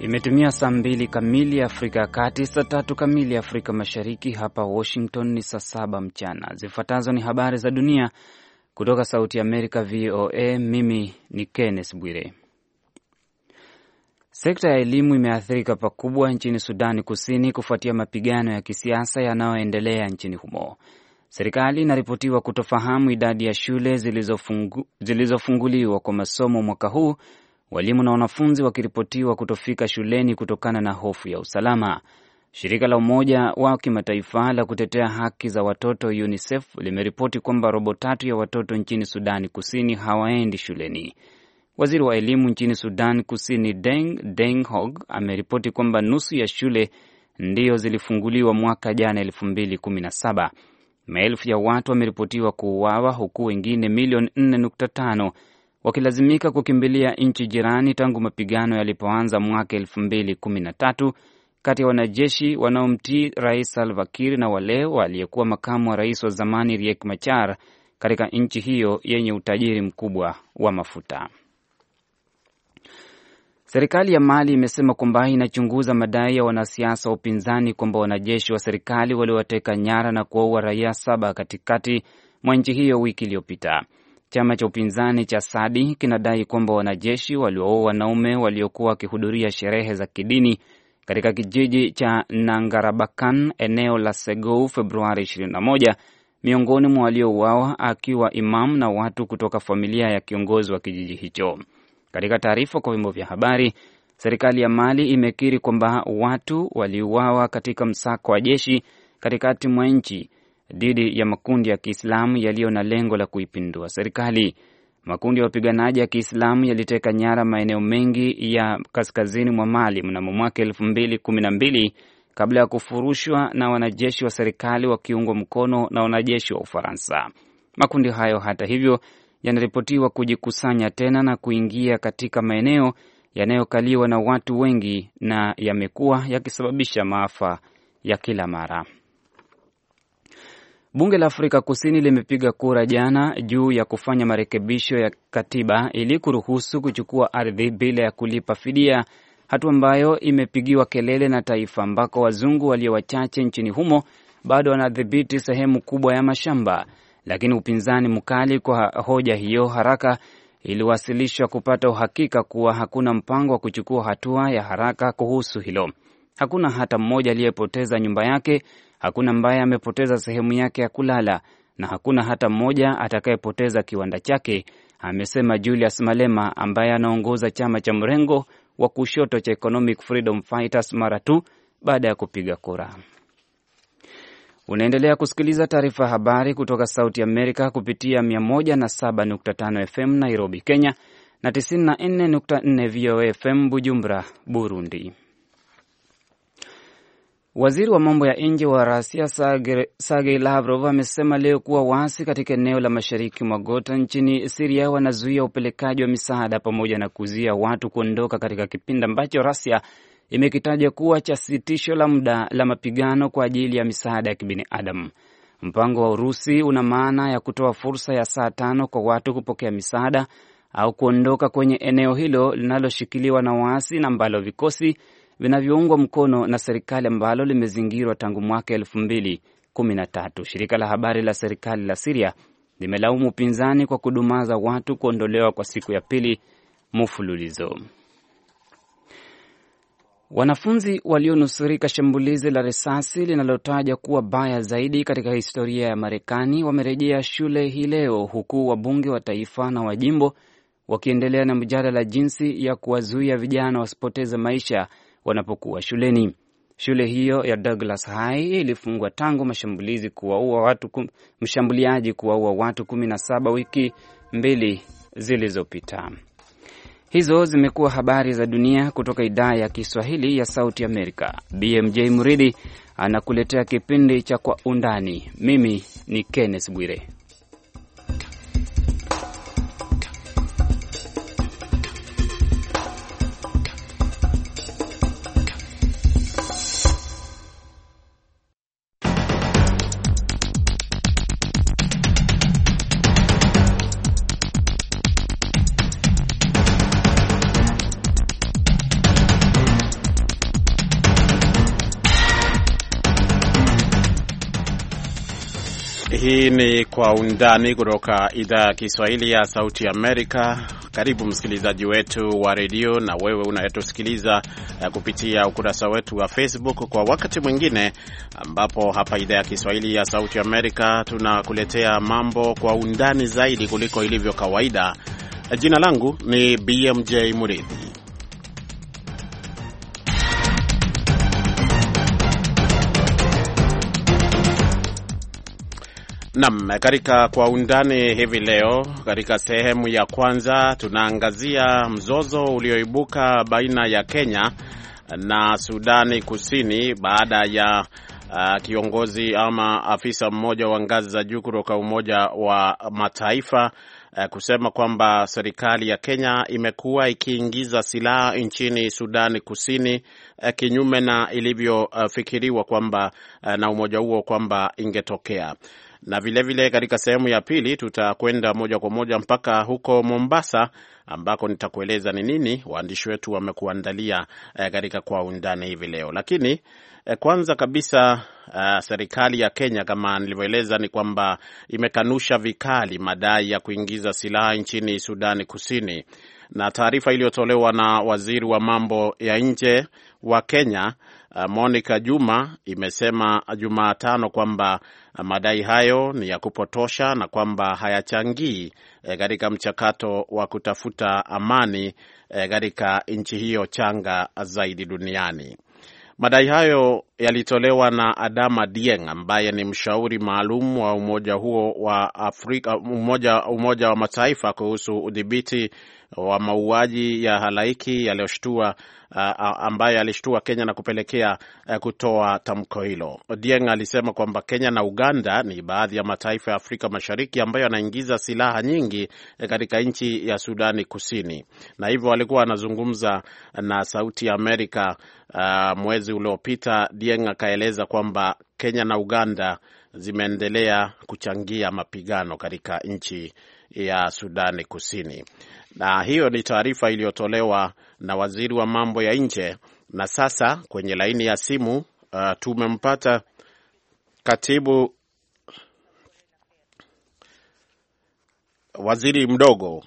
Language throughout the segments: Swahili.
Imetumia saa 2 kamili Afrika ya Kati, saa 3 kamili Afrika Mashariki. Hapa Washington ni saa 7 mchana. Zifuatazo ni habari za dunia kutoka Sauti ya Amerika VOA. Mimi ni Kenneth Bwire. Sekta ya elimu imeathirika pakubwa nchini Sudani Kusini kufuatia mapigano ya kisiasa yanayoendelea nchini humo. Serikali inaripotiwa kutofahamu idadi ya shule zilizofunguliwa kwa masomo mwaka huu, walimu na wanafunzi wakiripotiwa kutofika shuleni kutokana na hofu ya usalama. Shirika la Umoja wa Kimataifa la kutetea haki za watoto UNICEF limeripoti kwamba robo tatu ya watoto nchini Sudani Kusini hawaendi shuleni. Waziri wa elimu nchini Sudan Kusini Deng Hog ameripoti kwamba nusu ya shule ndiyo zilifunguliwa mwaka jana 2017. Maelfu ya watu wameripotiwa kuuawa huku wengine milioni 4.5 wakilazimika kukimbilia nchi jirani tangu mapigano yalipoanza mwaka 2013 kati ya wanajeshi wanaomtii Rais Salva Kiir na wale waliyekuwa makamu wa rais wa zamani Riek Machar katika nchi hiyo yenye utajiri mkubwa wa mafuta. Serikali ya Mali imesema kwamba inachunguza madai ya wanasiasa wa upinzani kwamba wanajeshi wa serikali waliwateka nyara na kuwaua raia 7 katikati mwa nchi hiyo wiki iliyopita. Chama cha upinzani cha Sadi kinadai kwamba wanajeshi waliwaua wanaume waliokuwa wakihudhuria sherehe za kidini katika kijiji cha Nangarabakan, eneo la Segou, Februari 21, miongoni mwa waliouawa akiwa imam na watu kutoka familia ya kiongozi wa kijiji hicho. Katika taarifa kwa vyombo vya habari, serikali ya Mali imekiri kwamba watu waliuawa katika msako wa jeshi katikati mwa nchi dhidi ya makundi ya Kiislamu yaliyo na lengo la kuipindua serikali. Makundi ya wapiganaji ya Kiislamu yaliteka nyara maeneo mengi ya kaskazini mwa Mali mnamo mwaka 2012 kabla ya kufurushwa na wanajeshi wa serikali wakiungwa mkono na wanajeshi wa Ufaransa. Makundi hayo hata hivyo yanaripotiwa kujikusanya tena na kuingia katika maeneo yanayokaliwa na watu wengi na yamekuwa yakisababisha maafa ya kila mara. Bunge la Afrika Kusini limepiga kura jana juu ya kufanya marekebisho ya katiba ili kuruhusu kuchukua ardhi bila ya kulipa fidia, hatua ambayo imepigiwa kelele na taifa ambako wazungu walio wachache nchini humo bado wanadhibiti sehemu kubwa ya mashamba. Lakini upinzani mkali kwa hoja hiyo haraka iliwasilishwa kupata uhakika kuwa hakuna mpango wa kuchukua hatua ya haraka kuhusu hilo. Hakuna hata mmoja aliyepoteza nyumba yake, hakuna ambaye amepoteza sehemu yake ya kulala, na hakuna hata mmoja atakayepoteza kiwanda chake, amesema Julius Malema ambaye anaongoza chama cha mrengo wa kushoto cha Economic Freedom Fighters mara tu baada ya kupiga kura. Unaendelea kusikiliza taarifa habari kutoka Sauti Amerika kupitia 107.5 FM Nairobi, Kenya na 94.4 VOA FM Bujumbura, Burundi. Waziri wa mambo ya nje wa Russia Sergei Lavrov amesema leo kuwa waasi katika eneo la mashariki mwa Ghouta nchini Syria wanazuia upelekaji wa misaada pamoja na kuzuia watu kuondoka katika kipindi ambacho Russia imekitaja kuwa cha sitisho la muda la mapigano kwa ajili ya misaada ya kibinadamu. Mpango wa Urusi una maana ya kutoa fursa ya saa 5 kwa watu kupokea misaada au kuondoka kwenye eneo hilo linaloshikiliwa na waasi na ambalo vikosi vinavyoungwa mkono na serikali ambalo limezingirwa tangu mwaka 2013. Shirika la habari la serikali la Syria limelaumu upinzani kwa kudumaza watu kuondolewa kwa siku ya pili mfululizo. Wanafunzi walionusurika shambulizi la risasi linalotaja kuwa baya zaidi katika historia ya Marekani wamerejea shule hii leo, huku wabunge wa taifa na wa jimbo wakiendelea na mjadala jinsi ya kuwazuia vijana wasipoteze maisha wanapokuwa shuleni. Shule hiyo ya Douglas High ilifungwa tangu mshambuliaji kuwaua watu 17 wiki 2 zilizopita. Hizo zimekuwa habari za dunia kutoka idhaa ya Kiswahili ya Sauti Amerika. BMJ Muridi anakuletea kipindi cha Kwa Undani. Mimi ni Kenneth Bwire. Hii ni Kwa Undani kutoka idhaa ya Kiswahili ya Sauti Amerika. Karibu msikilizaji wetu wa redio na wewe unayetusikiliza kupitia ukurasa wetu wa Facebook kwa wakati mwingine ambapo hapa idhaa ya Kiswahili ya Sauti Amerika tunakuletea mambo kwa undani zaidi kuliko ilivyo kawaida. Jina langu ni BMJ Muridhi. Naam, katika Kwa Undani hivi leo, katika sehemu ya kwanza tunaangazia mzozo ulioibuka baina ya Kenya na Sudani Kusini baada ya kiongozi ama afisa mmoja wa ngazi za juu kutoka Umoja wa Mataifa kusema kwamba serikali ya Kenya imekuwa ikiingiza silaha nchini Sudani Kusini kinyume na ilivyofikiriwa kwamba na umoja huo kwamba ingetokea. Na vile katika sehemu ya pili tutakwenda moja kwa moja mpaka huko Mombasa ambako nitakueleza ni nini waandishi wetu wamekuandalia katika Kwa Undani hivi leo. Lakini kwanza kabisa serikali ya Kenya kama nilivyoeleza ni kwamba imekanusha vikali madai ya kuingiza silaha nchini Sudani Kusini. Na taarifa iliyotolewa na waziri wa mambo ya nje wa Kenya Monica Juma imesema Jumatano kwamba madai hayo ni ya kupotosha na kwamba hayachangii katika mchakato wa kutafuta amani katika nchi hiyo changa zaidi duniani. Madai hayo yalitolewa na Adama Dieng ambaye ni mshauri maalum wa umoja huo wa Afrika, umoja wa Mataifa kuhusu udhibiti wa mauaji ya halaiki yaliyoshtua ambaye alishtua Kenya na kupelekea kutoa tamko hilo. Dieng alisema kwamba Kenya na Uganda ni baadhi ya mataifa ya Afrika Mashariki ambayo yanaingiza silaha nyingi katika nchi ya Sudani Kusini. Na hivyo walikuwa wanazungumza na Sauti ya Amerika mwezi uliopita. Dieng akaeleza kwamba Kenya na Uganda zimeendelea kuchangia mapigano katika nchi ya Sudani Kusini. Na hiyo ni taarifa iliyotolewa na waziri wa mambo ya nje. Na sasa kwenye laini ya simu tumempata waziri mdogo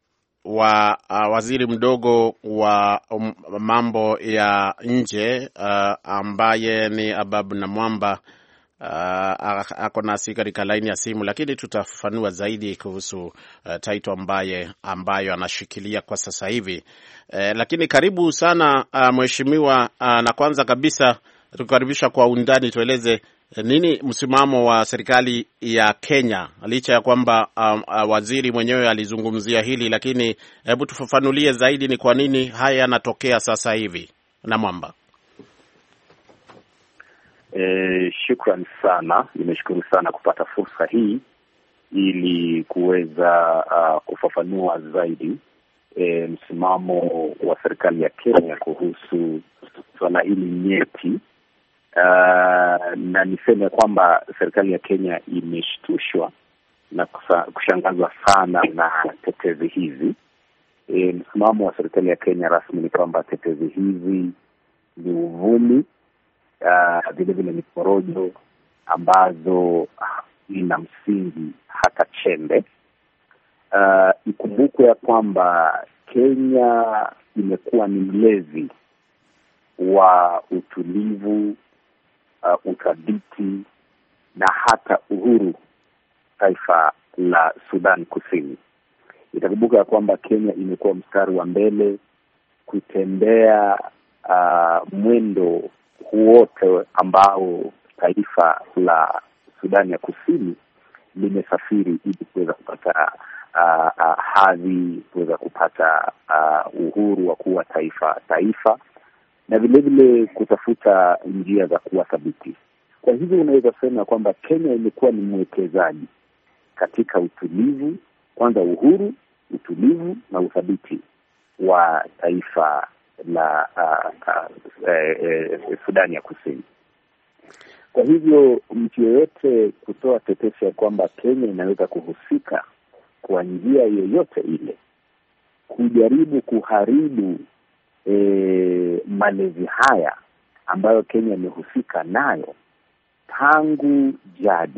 wa mambo ya nje ambaye ni Ababu Namwamba. Ako nasi katika laini ya simu, lakini tutafafanua zaidi kuhusu title ambayo anashikilia kwa sasa hivi. Lakini karibu sana mheshimiwa, na kwanza kabisa tukukaribisha Kwa Undani. Tueleze nini msimamo wa serikali ya Kenya, licha ya kwamba waziri mwenyewe alizungumzia hili, lakini hebu tufafanulie zaidi ni kwa nini haya yanatokea sasa hivi. Namwamba. Shukran sana. Nimeshukuru sana kupata fursa hii ili kuweza kufafanua zaidi msimamo wa serikali ya Kenya kuhusu swala hili nyeti. Na niseme kwamba serikali ya Kenya imeshtushwa na kushangazwa sana na tetezi hizi. Msimamo wa serikali ya Kenya rasmi ni kwamba tetezi hizi ni uvumi, vile vile ni porojo ambazo ina msingi hata chembe. Ikumbukwe ya kwamba Kenya imekuwa ni mlezi wa utulivu, uthabiti na hata uhuru taifa la Sudan Kusini. Itakumbuka ya kwamba Kenya imekuwa mstari wa mbele kutembea mwendo wote ambao taifa la Sudani ya Kusini limesafiri ili kuweza kupata hadhi, kuweza kupata uhuru wa kuwa taifa na vile vile kutafuta njia za kuwa thabiti. Kwa hivyo unaweza sema kwamba Kenya imekuwa ni mwekezaji katika utulivu, kwanza uhuru, utulivu na uthabiti wa taifa la Sudani ya Kusini. Kwa hivyo mtu yeyote kutoa tetesi ya kwamba Kenya inaweza kuhusika kwa njia yoyote ile kujaribu kuharibu malezi haya ambayo Kenya imehusika nayo tangu jadi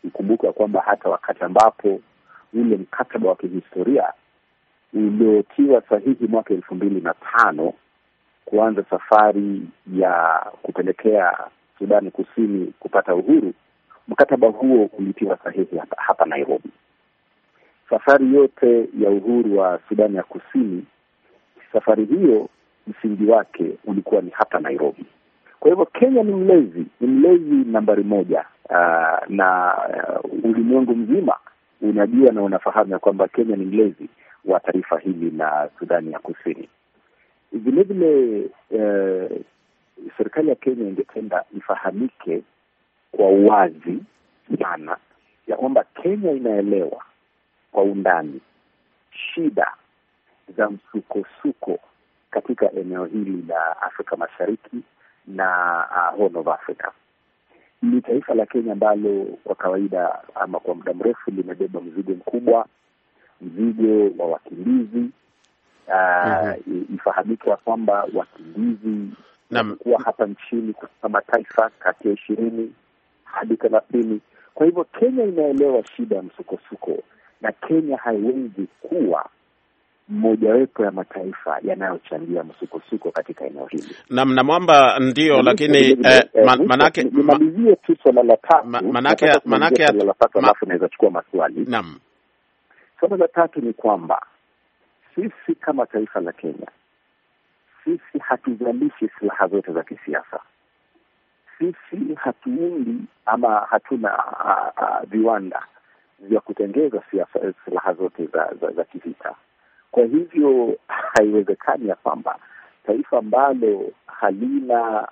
Ikumbuka kwamba hata wakati ambapo ule mkataba wa kihistoria uliotiwa sahihi mwaka 2005 kuanza safari ya kupelekea Sudani Kusini kupata uhuru, mkataba huo ulitiwa sahihi hapa Nairobi. Safari yote ya uhuru wa Sudani ya Kusini, safari hiyo msingi wake ulikuwa ni hapa Nairobi. Kwa hivyo Kenya ni mlezi nambari moja, na ulimwengu mzima unajua na unafahamu ya kwamba Kenya ni mlezi wa taifa hili la Sudani ya Kusini. Vile vile serikali ya Kenya ingependa ifahamike kwa uwazi sana ya kwamba Kenya inaelewa kwa undani shida za msukosuko katika eneo hili la Afrika Mashariki na Horn of Africa. Ni taifa la Kenya ambalo kwa kawaida ama kwa muda mrefu limebeba mzigo mkubwa, mzigo wa wakimbizi. Ifahamike ya kwamba wakimbizi kuwa hapa nchini kutoka mataifa kati ya 20 hadi 30. Kwa hivyo Kenya inaelewa shida ya msukosuko, na Kenya haiwezi kuwa mojawapo ya mataifa yanayochangia msukosuko katika eneo hili. Na mwamba ndio, lakini manake nimalizie tu swala la tatu, manake alafu naweza chukua maswali. Naam. Swala la tatu ni kwamba sisi kama taifa la Kenya, sisi hatuzalishi silaha zote za kisiasa. Sisi hatuundi ama hatuna viwanda vya kutengeza silaha zote za kivita. Kwa hivyo haiwezekani ya kwamba taifa ambalo halina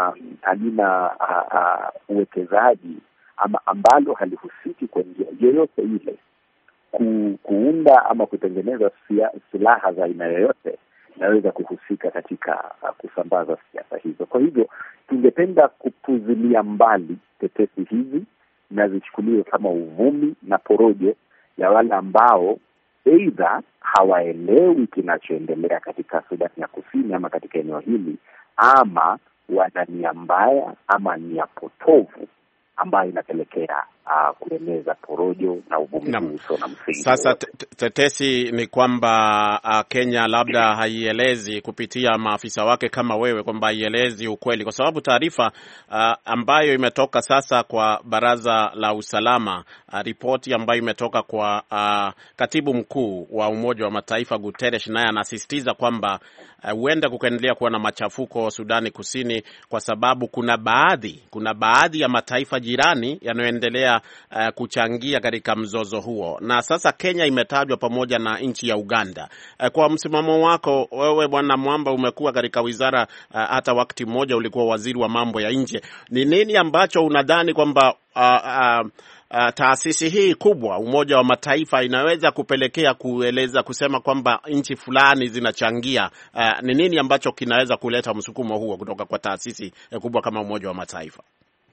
uwekezaji ama ambalo halihusiki kwa njia yoyote ile kuunda ama kutengeneza silaha za aina yoyote naweza kuhusika katika kusambaza siasa hizo. Kwa hivyo tungependa kupuzilia mbali tetesi hizi na zichukuliwe kama uvumi na porojo ya wale ambao aidha hawaelewi kinachoendelea katika Sudani ya Kusini ama katika eneo hili, ama wana nia mbaya ama nia potovu ambayo inapelekea kueneza porojo na uvumi usio na msingi. Sasa tetesi ni kwamba Kenya labda haielezi kupitia maafisa wake kama wewe kwamba haielezi ukweli, kwa sababu taarifa ambayo imetoka sasa kwa Baraza la Usalama, ripoti ambayo imetoka kwa Katibu Mkuu wa Umoja wa Mataifa Guterres, naye anasisitiza kwamba huenda kukaendelea kuwa na machafuko Sudani Kusini kwa sababu kuna baadhi ya mataifa jirani yanayoendelea kuchangia katika mzozo huo. Na sasa Kenya imetajwa pamoja na nchi ya Uganda. Kwa msimamo wako wewe Bwana Mwamba, umekuwa katika wizara hata wakati mmoja ulikuwa waziri wa mambo ya nje. Ni nini ambacho unadhani kwamba taasisi hii kubwa Umoja wa Mataifa inaweza kupelekea kusema kwamba nchi fulani zinachangia? Ni nini ambacho kinaweza kuleta msukumo huo kutoka kwa taasisi kubwa kama Umoja wa Mataifa?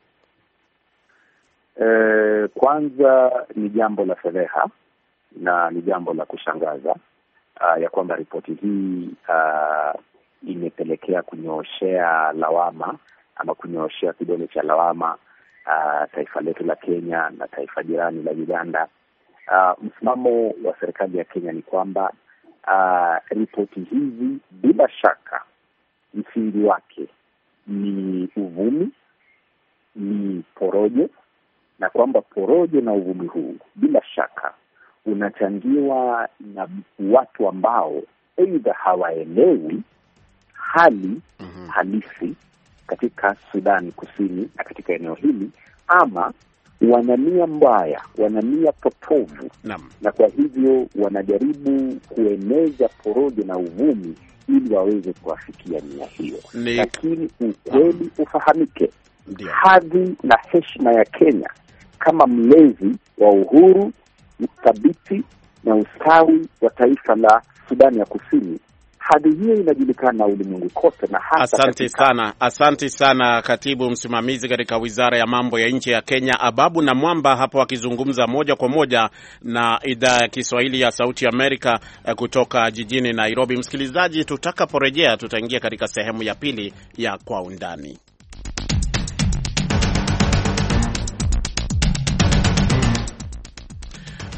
Kwanza ni jambo la fedheha na ni jambo la kushangaza ya kwamba ripoti hii imepelekea kunyooshea lawama ama kunyooshea kidole cha lawama taifa letu la Kenya na taifa jirani la Uganda. Msimamo wa serikali ya Kenya ni kwamba ripoti hizi bila shaka msingi wake ni uvumi, ni porojo, na kwamba porojo na uvumi huu bila shaka unachangiwa na watu ambao aidha hawaelewi hali halisi katika Sudani Kusini na katika eneo hili, ama wanania mbaya, wanania potovu. Na kwa hivyo wanajaribu kueneza porojo na uvumi ili waweze kuafikia nia hiyo. Lakini ukweli ufahamike, hadhi na heshima ya Kenya kama mlezi wa uhuru, uthabiti na ustawi wa taifa la Sudani ya Kusini, hadhi hiyo inajulikana ulimwengu kote na hasa. Asante sana Katibu Msimamizi katika Wizara ya Mambo ya Nje ya Kenya, Ababu na Mwamba, hapo akizungumza moja kwa moja na idhaa ya Kiswahili ya Sauti Amerika kutoka jijini Nairobi. Msikilizaji, tutakaporejea tutaingia katika sehemu ya pili ya Kwa Undani.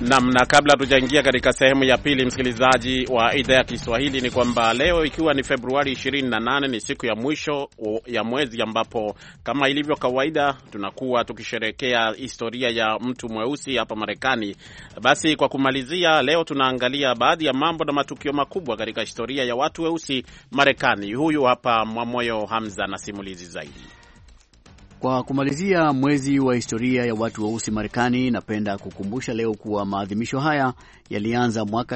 Na kabla tujaingia katika sehemu ya pili, msikilizaji wa idhaa ya Kiswahili, ni kwamba leo ikiwa ni Februari 28 ni siku ya mwisho ya mwezi ambapo kama ilivyo kawaida tunakuwa tukisherehekea historia ya mtu mweusi hapa Marekani. Basi kwa kumalizia, leo tunaangalia baadhi ya mambo na matukio makubwa katika historia ya watu weusi Marekani. Huyu hapa Mwamoyo Hamza na simulizi zaidi. Kwa kumalizia mwezi wa historia ya watu weusi Marekani, napenda kukumbusha leo kuwa maadhimisho haya yalianza mwaka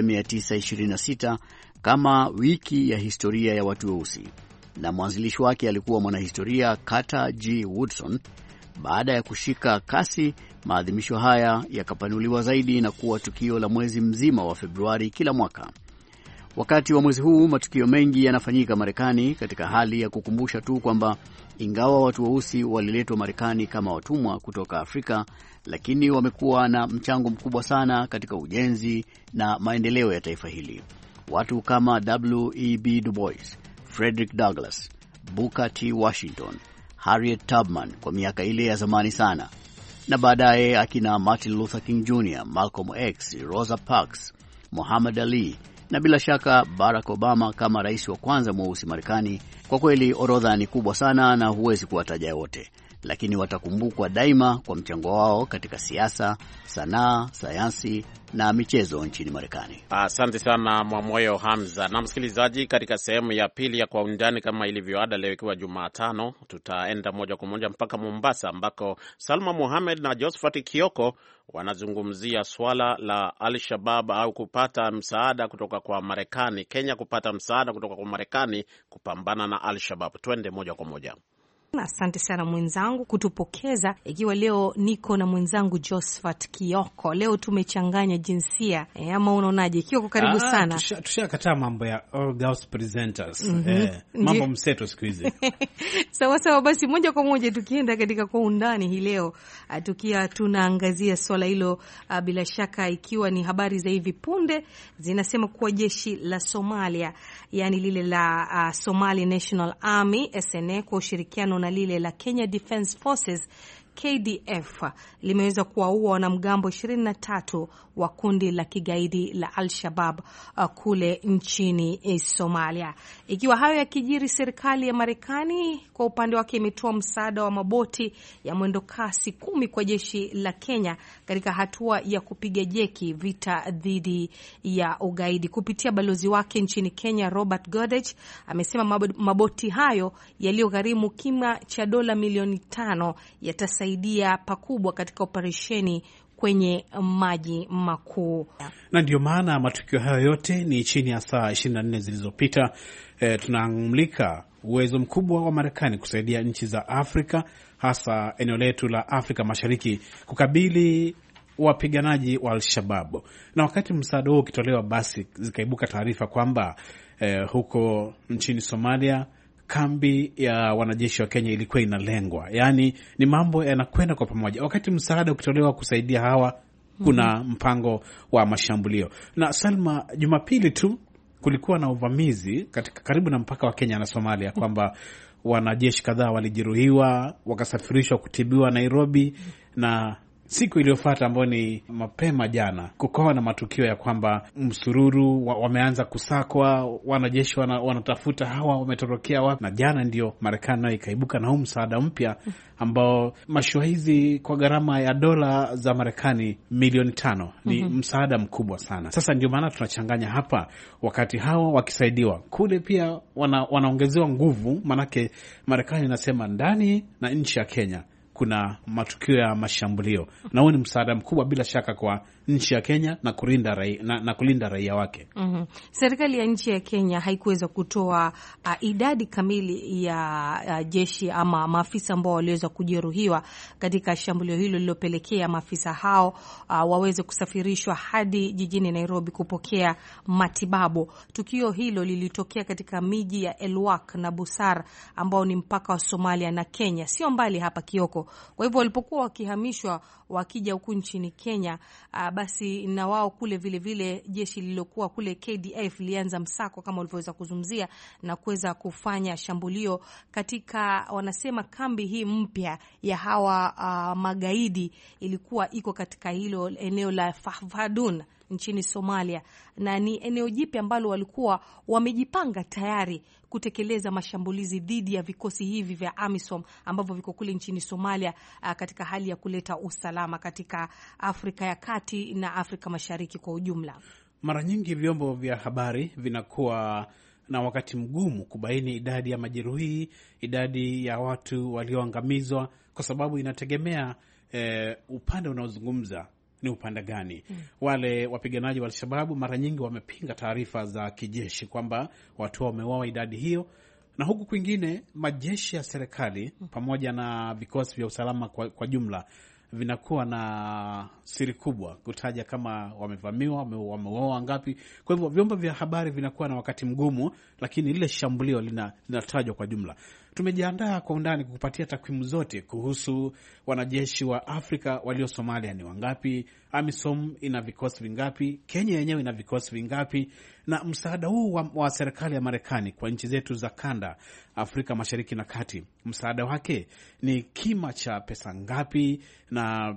1926 kama wiki ya historia ya watu weusi, na mwanzilishi wake alikuwa mwanahistoria Carter G. Woodson. Baada ya kushika kasi, maadhimisho haya yakapanuliwa zaidi na kuwa tukio la mwezi mzima wa Februari kila mwaka. Wakati wa mwezi huu matukio mengi yanafanyika Marekani katika hali ya kukumbusha tu kwamba ingawa watu weusi waliletwa Marekani kama watumwa kutoka Afrika, lakini wamekuwa na mchango mkubwa sana katika ujenzi na maendeleo ya taifa hili. Watu kama W.E.B. Du Bois, Frederick Douglass, Booker T. Washington, Harriet Tubman kwa miaka ile ya zamani sana, na baadaye akina Martin Luther King Jr., Malcolm X, Rosa Parks, Muhammad Ali, na bila shaka Barack Obama kama rais wa kwanza mweusi Marekani. Kwa kweli orodha ni kubwa sana na huwezi kuwataja wote, lakini watakumbukwa daima kwa mchango wao katika siasa, sanaa, sayansi na michezo nchini Marekani. Asante sana Mwamoyo Hamza. Na msikilizaji, katika sehemu ya pili ya Kwa Undani, kama ilivyo ada, leo ikiwa Jumatano, tutaenda moja kwa moja mpaka Mombasa ambako Salma Mohamed na Josephat Kioko wanazungumzia swala la Al-Shabaab au kupata msaada kutoka kwa Marekani, Kenya kupata msaada kutoka kwa Marekani kupambana na Al-Shabaab. Twende moja kwa moja. Asante sana mwenzangu kutupokeza, ikiwa leo niko na mwenzangu Josephat Kioko. Leo tumechanganya jinsia, ama unaonaje Kioko? Karibu sana. Tushakataa mambo ya all girls presenters. Mambo mseto siku hizi. Sawa, basi moja kwa moja tukienda katika Kwa Undani hii leo, tukia tunaangazia swala hilo, bila shaka ikiwa ni habari za hivi punde zinasema kuwa jeshi la Somalia, yani lile la Somali National Army SNA kwa ushirikiano na lile la Kenya Defence Forces KDF limeweza kuwaua wanamgambo 23 wa kundi la kigaidi la Al-Shabaab kule nchini Somalia. Ikiwa hayo yakijiri, serikali ya Marekani kwa upande wake imetoa msaada wa maboti ya mwendo kasi 10 kwa jeshi la Kenya katika hatua ya kupiga jeki vita dhidi ya ugaidi. Kupitia balozi wake nchini Kenya Robert Godech amesema maboti hayo yaliyogharimu kima cha dola milioni 5 yatasaidia pakubwa katika operesheni kwenye maji makuu. Na ndio maana matukio hayo yote ni chini ya saa 24 zilizopita. Tunamulika uwezo mkubwa wa Marekani kusaidia nchi za Afrika, hasa eneo letu la Afrika Mashariki, kukabili wapiganaji wa Al-Shabaab. Na wakati msaada huo ukitolewa, basi zikaibuka taarifa kwamba huko nchini Somalia kambi ya wanajeshi wa Kenya ilikuwa inalengwa. Yaani ni mambo yanakwenda kwa pamoja. Wakati msaada ukitolewa kusaidia hawa, kuna mpango wa mashambulio. Na Salma, Jumapili tu kulikuwa na uvamizi katika karibu na mpaka wa Kenya na Somalia, kwamba wanajeshi kadhaa walijeruhiwa wakasafirishwa kutibiwa Nairobi, na siku iliyofuata ambayo ni mapema jana kukawa na matukio ya kwamba msururu wameanza kusakwa, wanajeshi wanatafuta hawa wametorokea wapi. Na jana ndio Marekani nayo ikaibuka na huu msaada mpya ambao mashua hizi kwa gharama ya dola za Marekani milioni 5 ni msaada mkubwa sana. Sasa ndio maana tunachanganya hapa, wakati hawa wakisaidiwa kule pia wanaongezewa nguvu, manake Marekani inasema ndani na nchi ya Kenya kuna matukio ya mashambulio, na huo ni msaada mkubwa bila shaka kwa nchi ya Kenya na kulinda raia wake. Serikali ya nchi ya Kenya haikuweza kutoa idadi kamili ya jeshi ama maafisa ambao waliweza kujeruhiwa katika shambulio hilo lililopelekea maafisa hao waweze kusafirishwa hadi jijini Nairobi kupokea matibabu. Tukio hilo lilitokea katika miji ya Elwak na Busar ambao ni mpaka wa Somalia na Kenya, sio mbali hapa Kioko. Kwa hivyo walipokuwa wakihamishwa wakija huku nchini Kenya, basi na wao kule vile vile jeshi lililokuwa kule KDF lianza msako kama ulivyoweza kuzungumzia na kuweza kufanya shambulio katika, wanasema kambi hii mpya ya hawa magaidi ilikuwa iko katika hilo eneo la Fahfadun nchini Somalia, na ni eneo jipya ambalo walikuwa wamejipanga tayari kutekeleza mashambulizi dhidi ya vikosi hivi vya AMISOM ambavyo viko kule nchini Somalia, katika hali ya kuleta usalama katika Afrika ya Kati na Afrika Mashariki kwa ujumla. Mara nyingi vyombo vya habari vinakuwa na wakati mgumu kubaini idadi ya majeruhi, idadi ya watu walioangamizwa, kwa sababu inategemea upande unaozungumza ni upande gani. Wale wapiganaji wa Al-Shabaab mara nyingi wamepinga taarifa za kijeshi kwamba watu wameuawa idadi hiyo, na huku kwingine majeshi ya serikali pamoja na vikosi vya usalama kwa jumla vinakuwa na siri kubwa kutaja kama wamevamiwa, wameuawa ngapi. Kwa hivyo vyombo vya habari vinakuwa na wakati mgumu, lakini lile shambulio linatajwa kwa jumla. Tumejiandaa kwa undani kukupatia takwimu zote kuhusu wanajeshi wa Afrika walio Somalia ni wangapi, AMISOM ina vikosi vingapi, Kenya yenyewe ina vikosi vingapi, na msaada huu wa serikali ya Marekani kwa nchi zetu za kanda Afrika Mashariki na Kati, msaada wake ni kima cha pesa ngapi, na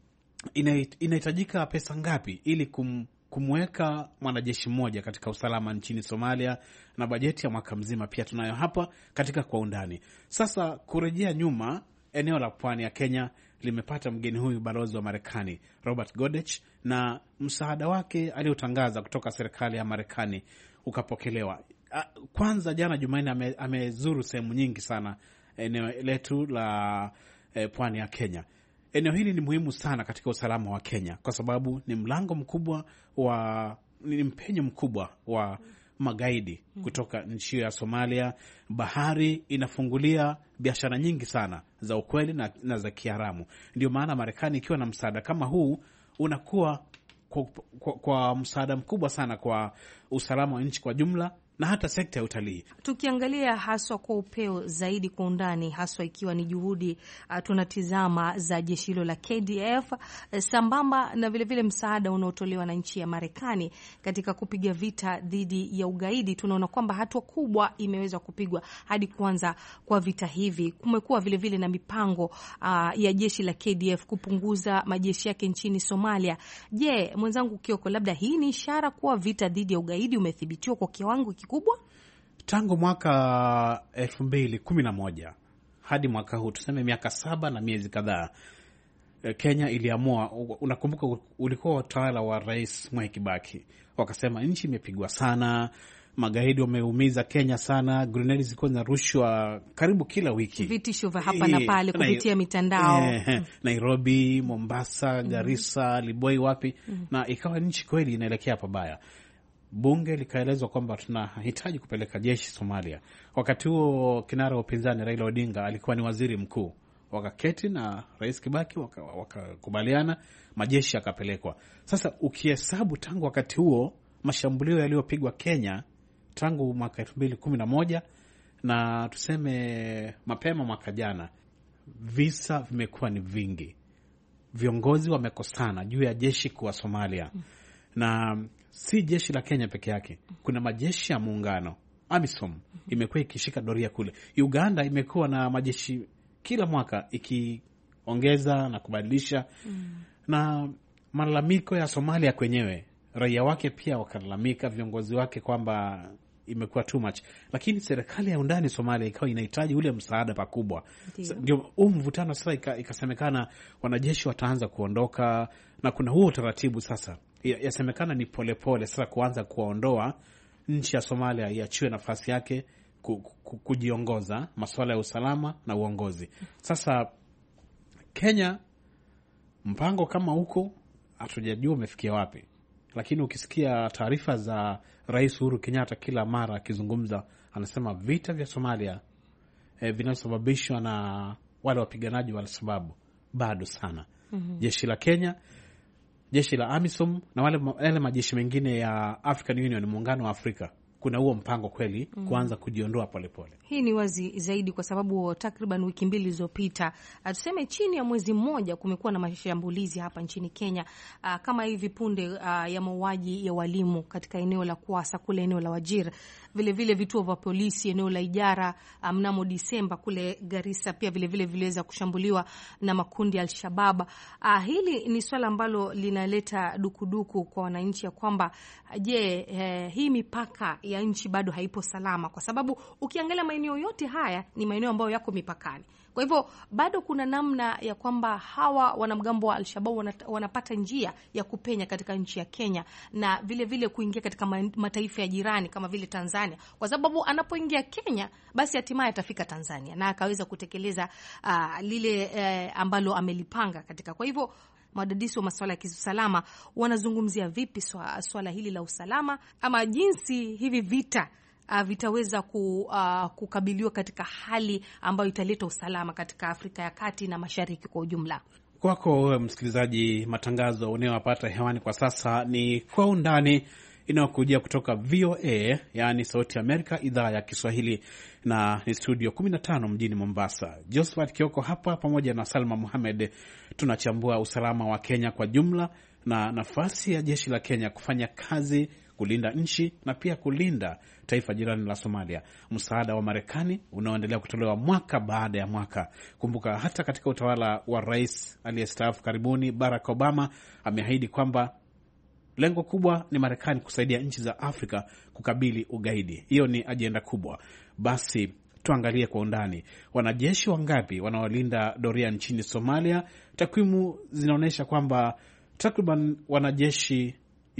inahitajika pesa ngapi ili kumweka mwanajeshi mmoja katika usalama nchini Somalia, na bajeti ya mwaka mzima pia tunayo hapa katika kwa undani. Sasa kurejea nyuma, eneo la pwani ya Kenya limepata mgeni huyu, balozi wa Marekani Robert Godech, na msaada wake aliotangaza kutoka serikali ya Marekani ukapokelewa. Kwanza jana Jumanne amezuru sehemu nyingi sana eneo letu la pwani ya Kenya. Eneo hili ni muhimu sana katika usalama wa Kenya kwa sababu ni mlango mkubwa ni mpenyo mkubwa wa magaidi kutoka nchi ya Somalia. Bahari inafungulia biashara nyingi sana za ukweli na za kiharamu. Ndio maana Marekani ikiwa na msaada kama huu unakuwa kwa msaada mkubwa sana kwa usalama wa nchi kwa jumla na hata sekta ya utalii. Tukiangalia haswa kwa upeo zaidi kwa undani, haswa ikiwa ni juhudi tunatizama za jeshi hilo la KDF sambamba na vile vile msaada unaotolewa na nchi ya Marekani katika kupiga vita dhidi ya ugaidi, tunaona kwamba hatua kubwa imeweza kupigwa hadi kuanza kwa vita hivi. Kumekuwa vile vile na mipango ya jeshi la KDF kupunguza majeshi yake nchini Somalia. Je, mwenzangu Kioko, labda hii ni ishara kuwa vita dhidi ya ugaidi umethibitiwa kwa kiwango kubwa? Tangu mwaka 2011 hadi mwaka huu, tuseme miaka 7 na miezi kadhaa, Kenya iliamua, unakumbuka ulikuwa utawala wa Rais Mwai Kibaki, wakasema nchi imepigwa sana, magaidi wameumiza Kenya sana, grenade zilikuwa zinarushwa karibu kila wiki, vitisho vya hapa na pale kupitia mitandao, Nairobi, Mombasa, Garissa, Liboi, wapi, na ikawa nchi kweli inaelekea pabaya. Bunge likaelezwa kwamba tunahitaji kupeleka jeshi Somalia. Wakati huo kinara wa upinzani Raila Odinga alikuwa ni waziri mkuu. Wakaketi na Rais Kibaki wakakubaliana, majeshi yakapelekwa. Sasa ukihesabu tangu wakati huo mashambulio yaliyopigwa Kenya tangu mwaka 2011 na tuseme mapema mwaka jana, visa vimekuwa ni vingi. Viongozi wamekosana juu ya jeshi kwa Somalia. Na si jeshi la Kenya peke yake, kuna majeshi ya muungano AMISOM imekuwa ikishika doria kule. Uganda imekuwa na majeshi kila mwaka ikiongeza na kubadilisha. Na malalamiko ya Somalia kwenyewe, raia wake pia wakalalamika, viongozi wake, kwamba imekuwa too much. Lakini serikali ya undani Somalia ikawa inahitaji ule msaada pakubwa. Ndio mvutano sasa ikasemekana wanajeshi wataanza kuondoka, na kuna huo utaratibu sasa. Yasemekana ni polepole sasa kuanza kuondoa, nchi ya Somalia iachiwe nafasi yake kujiongoza masuala ya usalama na uongozi. Sasa Kenya, mpango kama huko hatujajua umefikia wapi, lakini ukisikia taarifa za Rais Uhuru Kenyatta kila mara akizungumza, anasema vita vya Somalia vinasababishwa na wale wapiganaji wa Al-Shabaab bado sana. Jeshi la Kenya, jeshi la AMISOM na wale majeshi mengine ya African Union, muungano wa Afrika, kuna huo mpango kweli kuanza kujiondoa polepole. Hii ni wazi zaidi kwa sababu takriban wiki 2 zilizopita, tuseme chini ya mwezi mmoja, kumekuwa na mashambulizi hapa nchini Kenya, kama hivi punde ya mauaji ya walimu katika eneo la Kwasa kule eneo la Wajir, vile vile vituo vya polisi eneo la Ijara mnamo Disemba kule Garissa pia vile vile viliweza kushambuliwa na makundi ya Al-Shabaab. Hili ni swala ambalo linaleta dukuduku kwa wananchi ya kwamba je, hii mipaka ya nchi bado haipo salama, kwa sababu ukiangalia maeneo yote haya ni maeneo ambayo yako mipakani. Kwa hivyo bado kuna namna ya kwamba hawa wanamgambo wa Al-Shabaab wanapata njia ya kupenya katika nchi ya Kenya na vile vile kuingia katika mataifa ya jirani kama vile Tanzania, kwa sababu anapoingia Kenya basi hatimaye atafika Tanzania na akaweza kutekeleza lile ambalo amelipanga katika. Kwa hivyo madadisi wa masuala ya kiusalama wanazungumzia vipi swala hili la usalama, ama jinsi hivi vita vitaweza kukabiliwa katika hali ambayo italeta usalama katika Afrika ya Kati na Mashariki kwa ujumla. Kwako wewe msikilizaji, matangazo unayopata hewani kwa sasa ni Kwa Undani, inayokujia kutoka VOA, yani Sauti ya Amerika, idhaa ya Kiswahili, na ni studio 15 mjini Mombasa. Josephat Kioko hapa pamoja na Salma Mohamed tunachambua usalama wa Kenya kwa jumla na nafasi ya jeshi la Kenya kufanya kazi kulinda nchi na pia kulinda taifa jirani la Somalia. Msaada wa Marekani unaoendelea kutolewa mwaka baada ya mwaka. Kumbuka hata katika utawala wa rais aliyestaafu karibuni Barack Obama ameahidi kwamba lengo kubwa ni Marekani kusaidia nchi za Afrika kukabili ugaidi. Hiyo ni ajenda kubwa. Basi tuangalie kwa undani. Wanajeshi wangapi wanaolinda doria nchini Somalia? Takwimu zinaonyesha kwamba takriban wanajeshi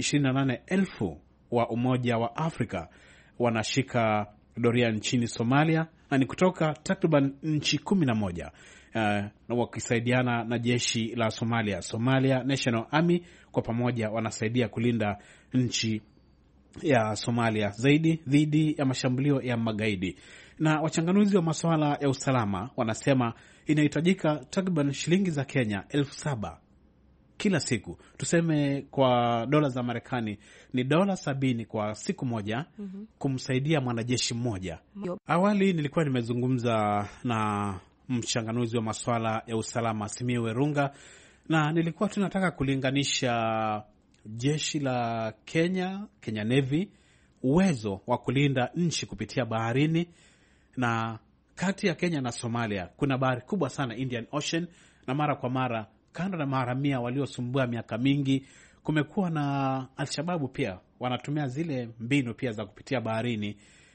28,000 wa Umoja wa Afrika wanashika doria nchini Somalia, na ni kutoka takriban nchi 11 na wakisaidiana na jeshi la Somalia National Army. Kwa pamoja wanasaidia kulinda nchi ya Somalia zaidi dhidi ya mashambulio ya magaidi. Na wachanganuzi wa masuala ya usalama wanasema inahitajika takriban shilingi za Kenya 7,000 kila siku. Tuseme kwa dola za Marekani ni $70 kwa siku moja kumsaidia mwanajeshi mmoja. Awali nilikuwa nimezungumza na mchanganuzi wa masuala ya usalama Simiyu Werunga, na nilikuwa tunataka kulinganisha jeshi la Kenya Navy, uwezo wa kulinda nchi kupitia baharini, na kati ya Kenya na Somalia kuna bahari kubwa sana, Indian Ocean, na mara kwa mara kando na maharamia waliosumbua miaka mingi, kumekuwa na Al-Shababu pia wanatumia zile mbinu pia za kupitia baharini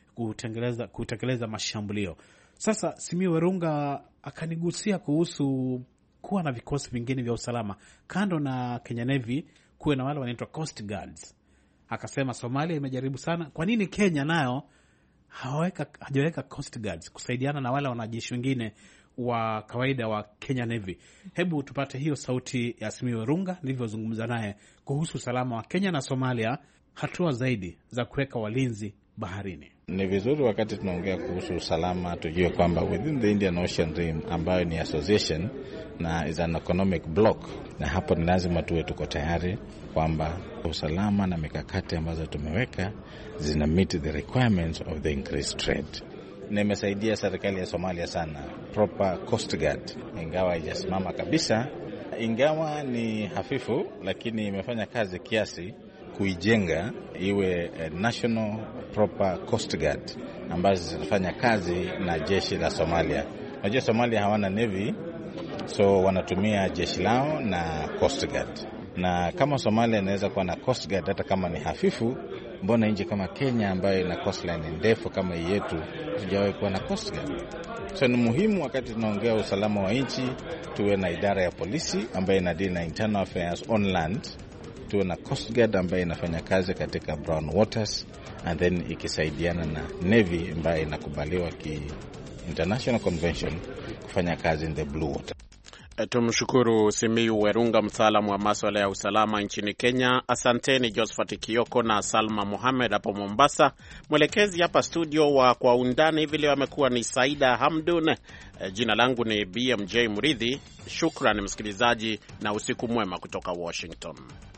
kutekeleza mashambulio. Sasa Simiyu Werunga akanigusia kuhusu kuwa na vikosi vingine vya usalama kando na Kenya Navy, kuwe na wale wanaitwa Coast Guards. Akasema Somalia imejaribu sana, kwa nini Kenya nayo hajaweka Coast Guards kusaidiana na wale wanajeshi wengine wa kawaida wa Kenya Navy? Hebu tupate hiyo sauti ya Simiyu Werunga nilivyozungumza naye kuhusu usalama wa Kenya na Somalia, hatua zaidi za kuweka walinzi baharini. Ni vizuri wakati tunaongea kuhusu usalama tujue kwamba within the Indian Ocean Rim, ambayo ni association na is an economic block, na hapo ni lazima tuwe tuko tayari kwamba usalama na mikakati ambazo tumeweka zina meet the requirements of the increased trade. Na imesaidia serikali ya Somalia sana proper coast guard, ingawa haijasimama kabisa, ingawa ni hafifu, lakini imefanya kazi kiasi kuijenga iwe national proper coast guard ambazo zinafanya kazi na jeshi la Somalia. Unajua Somalia hawana navy, so wanatumia jeshi lao na coast guard. Na kama Somalia inaweza kuwa na coast guard hata kama ni hafifu, mbona nchi kama Kenya ambayo ina coastline ndefu kama yetu tujawahi kuwa na coast guard? So ni muhimu wakati tunaongea usalama wa nchi tuwe na idara ya polisi ambayo inadeal na internal affairs on land, tuwe na coast guard ambayo inafanya kazi katika brown waters, and then ikisaidiana na navy ambayo inakubaliwa ki international convention kufanya kazi in the blue water. Tumshukuru Simiyu Werunga, mtaalamu wa masuala ya usalama nchini Kenya. Asanteni Josephat Kioko na Salma Mohamed hapo Mombasa. Mwelekezi hapa studio wa Kwa Undani hivi leo amekuwa ni Saida Hamdun. Jina langu ni BMJ Muridhi. Shukrani msikilizaji, na usiku mwema kutoka Washington.